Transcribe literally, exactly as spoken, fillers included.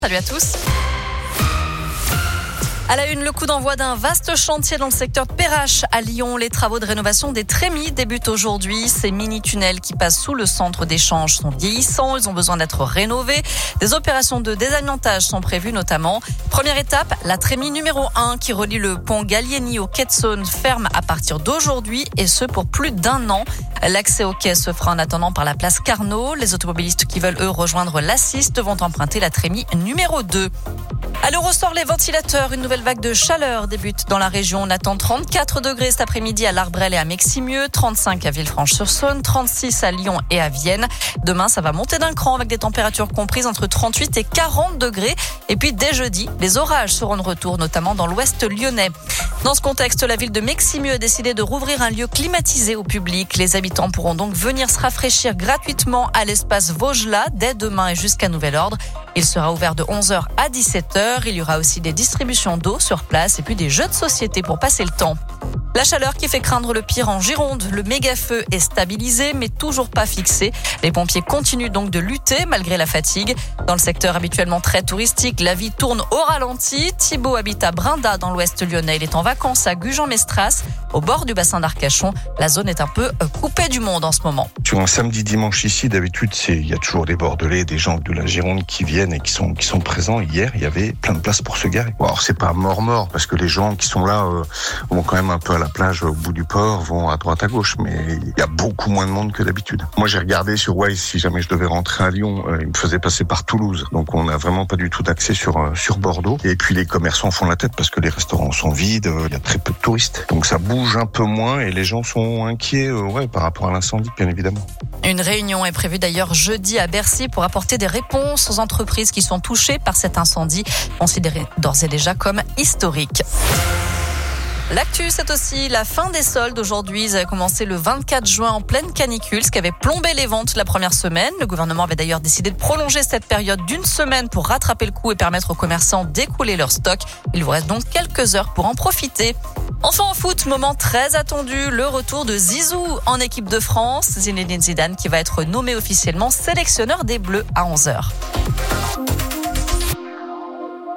Salut à tous. À la une, le coup d'envoi d'un vaste chantier dans le secteur de Perrache à Lyon. Les travaux de rénovation des trémies débutent aujourd'hui. Ces mini-tunnels qui passent sous le centre d'échange sont vieillissants. Ils ont besoin d'être rénovés. Des opérations de désamiantage sont prévues notamment. Première étape, la trémie numéro un qui relie le pont Gallieni au quai de Saône ferme à partir d'aujourd'hui et ce pour plus d'un an. L'accès au quai se fera en attendant par la place Carnot. Les automobilistes qui veulent eux rejoindre l'A six vont emprunter la trémie numéro deux. À l'Eurosort, les ventilateurs, une nouvelle vague de chaleur débute dans la région. On attend trente-quatre degrés cet après-midi à l'Arbrel et à Meximieux, trente-cinq à Villefranche-sur-Saône, trente-six à Lyon et à Vienne. Demain, ça va monter d'un cran avec des températures comprises entre trente-huit et quarante degrés. Et puis dès jeudi, les orages seront de retour, notamment dans l'ouest lyonnais. Dans ce contexte, la ville de Meximieux a décidé de rouvrir un lieu climatisé au public. Les habitants pourront donc venir se rafraîchir gratuitement à l'espace Vosges-là dès demain et jusqu'à nouvel ordre. Il sera ouvert de onze heures à dix-sept heures. Il y aura aussi des distributions d'eau sur place et puis des jeux de société pour passer le temps. La chaleur qui fait craindre le pire en Gironde. Le méga-feu est stabilisé mais toujours pas fixé. Les pompiers continuent donc de lutter malgré la fatigue. Dans le secteur habituellement très touristique, la vie tourne au ralenti. Thibaut habite à Brinda dans l'ouest lyonnais. Il est en vacances à Gujan-Mestras, au bord du bassin d'Arcachon. La zone est un peu coupée du monde en ce moment. Sur un samedi dimanche ici, d'habitude, c'est il y a toujours des Bordelais, des gens de la Gironde qui viennent et qui sont qui sont présents. Hier, il y avait plein de places pour se garer. Bon, alors c'est pas mort-mort parce que les gens qui sont là euh, vont quand même un peu à la plage au bout du port, vont à droite à gauche, mais il y a beaucoup moins de monde que d'habitude. Moi, j'ai regardé sur Waze si jamais je devais rentrer à Lyon, euh, il me faisait passer par Toulouse. Donc on n'a vraiment pas du tout d'accès sur euh, sur Bordeaux. Et puis les commerçants font la tête parce que les restaurants sont vides, il euh, y a très peu de touristes. Donc ça bouge un peu moins et les gens sont inquiets euh, ouais, par rapport à l'incendie, bien évidemment. Une réunion est prévue d'ailleurs jeudi à Bercy pour apporter des réponses aux entreprises qui sont touchées par cet incendie, considéré d'ores et déjà comme historique. L'actu, c'est aussi la fin des soldes aujourd'hui. Ils avaient commencé le vingt-quatre juin en pleine canicule, ce qui avait plombé les ventes la première semaine. Le gouvernement avait d'ailleurs décidé de prolonger cette période d'une semaine pour rattraper le coup et permettre aux commerçants d'écouler leur stock. Il vous reste donc quelques heures pour en profiter. Enfin en foot, moment très attendu, le retour de Zizou en équipe de France. Zinedine Zidane qui va être nommé officiellement sélectionneur des Bleus à onze heures.